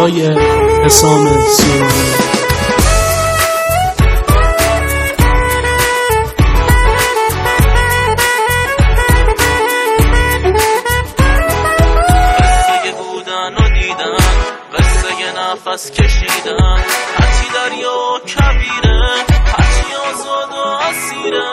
آقای حسام سروری. نفس کشیدن هرچی دریا و کبیره، هرچی آزاد و اسیره.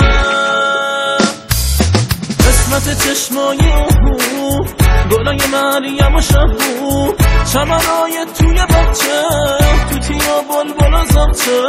قسمت چشمای اوهو، گلای مریم و شهو، چمنای توی بچه، توتی و بلبل و زبچه.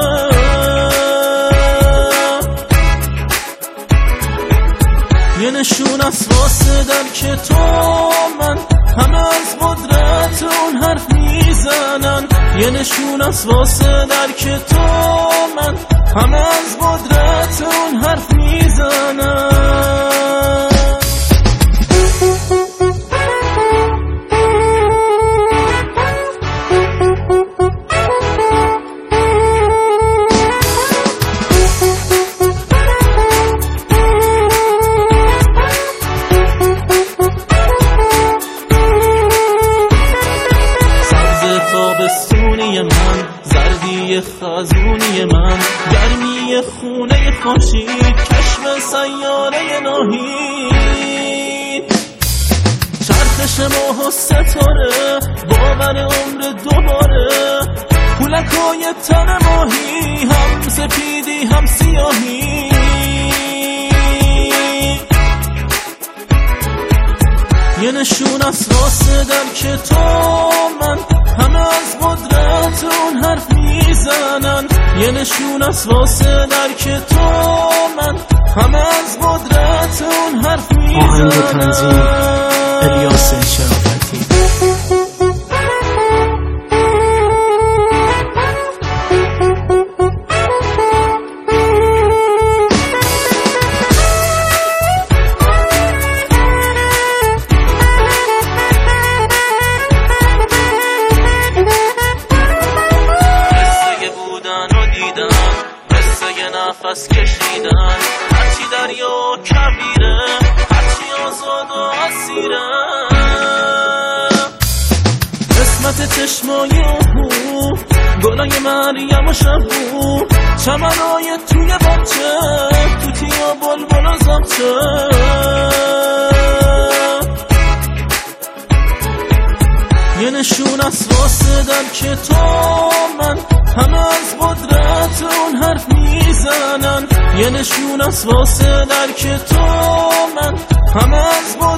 یه نشون از واسه در که تو من همه از قدرت اون حرف میزنن. یه نشون از واسه در که تو من همه از قدرت اون حرف میزنن. تابستونی من، زردی خزونی من، گرمی خونه خورشید، کشف سیاره ناهید، چرخش ماه و ستاره، باور عمر دوباره، پولکای تن ماهی، هم سپیدی هم سیاهی. یه نشون از واسه در که تو من همه از قدرت اون حرف میزنن. یه نشون از واسه در که تو من همه از قدرت اون حرف میزنن. آهنگ تنظیم الیاس شرافتی. نفس کشیدن هرچی دریا کبیره، هرچی آزاد و اسیره. قسمت چشمای اوهو، گلای مریم و شهو، چمنای توی بچه، توتی و بلبل و زبچه. یه نشون از واسه در که تو من همه از قدرت اون حرف میزنن. یه نشون از واسه در که تو من همه از